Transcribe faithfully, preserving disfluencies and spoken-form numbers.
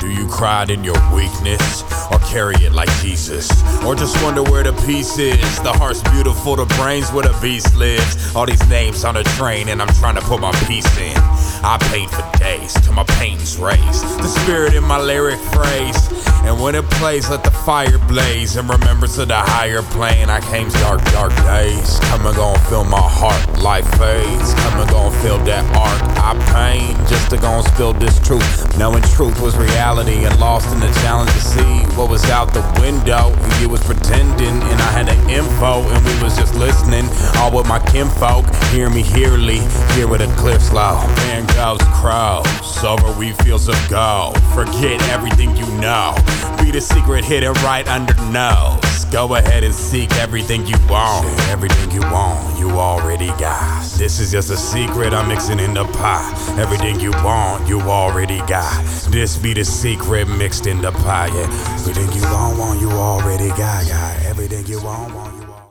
Do you cry in your weakness, or carry it like Jesus? Or just wonder where the peace is? The heart's beautiful, the brain's where the beast lives. All these names on a train and I'm trying to put my piece in. I paint for days till my pain's raised. The spirit in my lyric phrase. And when it plays, let the fire blaze. In remembrance of the higher plane, I came dark, dark days. Come and gon' feel my heart, life fades. Come and gon' feel that arc I pain. Just to gon' spill this truth. Knowing truth was reality and lost in the challenge to see what was out the window. You was pretending and I had the info and we was just listening. All with my kinfolk, hear me hearly, here with a clear slow. Man goes crows, over we fields of gold. Forget everything you know. Be the secret hidden right under nose. Go ahead and seek everything you want. Everything you want, you already got. This is just a secret I'm mixing in the pie. Everything you want, you already got. This be the secret mixed in the pie, yeah. Everything you want, want, you already got, got. Everything you want, want, you